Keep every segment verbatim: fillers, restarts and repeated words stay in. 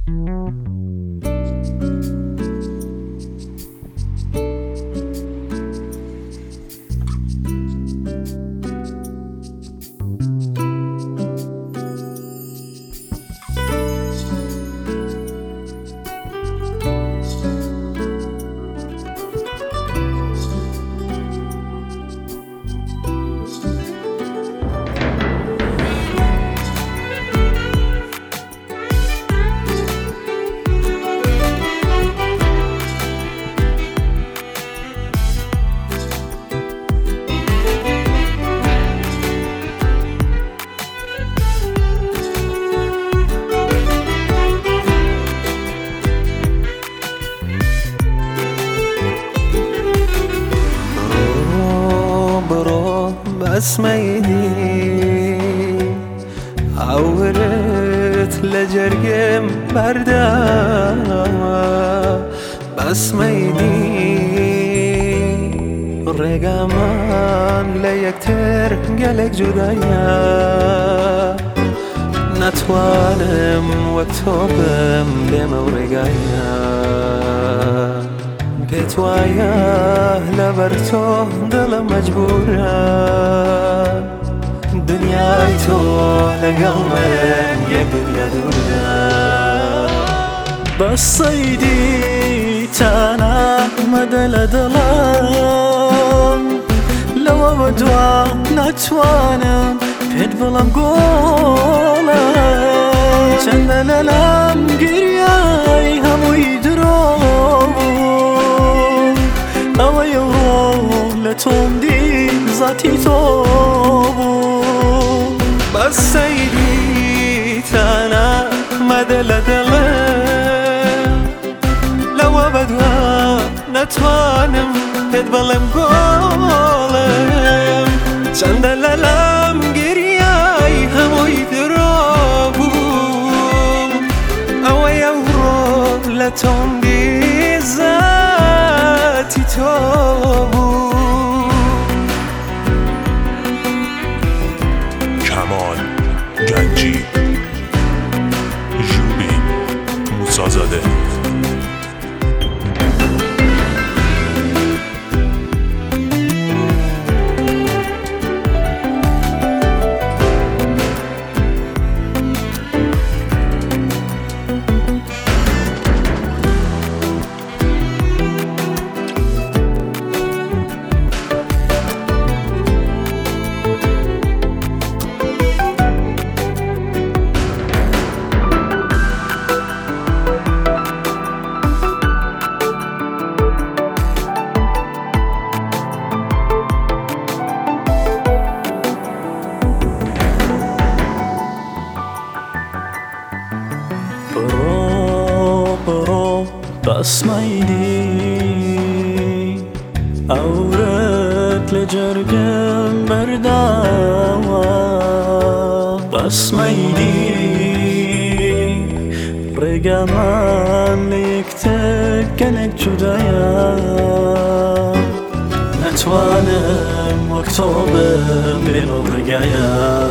اسمعيني عورت لجرقم بردا بسمعيني رقمان ليكتر قلق جدايا نتوانم وكتوبم لما ورقايا بتوايا لبرتو دل مجبورا دنیای تو لگل من یک دنیا دورا بس صيدي تانا مدل دلم لو بدوا نتوانم بيد بلم قولم چند للم گریای هموی درو او یورو لتون دی ذاتی تو بس صيدي تانا مدل دلم لو بدوا نتوانم بيد بلم قولم چند للم گریای هموی درو او یورو لتون دی ذاتی تو کمال گنجی ژولی موسازاده برو برو بسمعيني عورت لجرقم بردا بسمعيني رقمان ليكتك قلق جدايا نتوانم وكتوبم بينو رقايا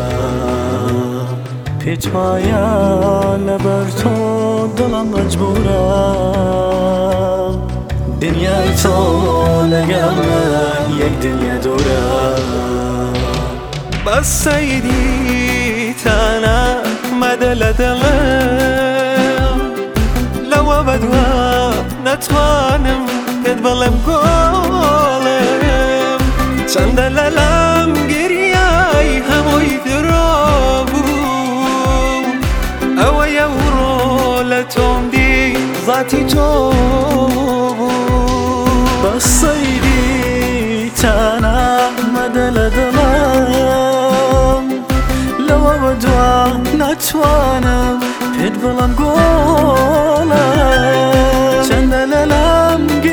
پیتوایا لبر تو دلم مجبورا دنیای تو لگل من یک دنیا دورا بس صيدي تانا مدل دلم لو بدوا نتوانم بيد بلم قولم چند للم گریای هموی درو او یورو لتون دی ذاتی تو بس صيدي تانا مدل دلم لو بدوا نتوانم بيد بلم قولم چند للم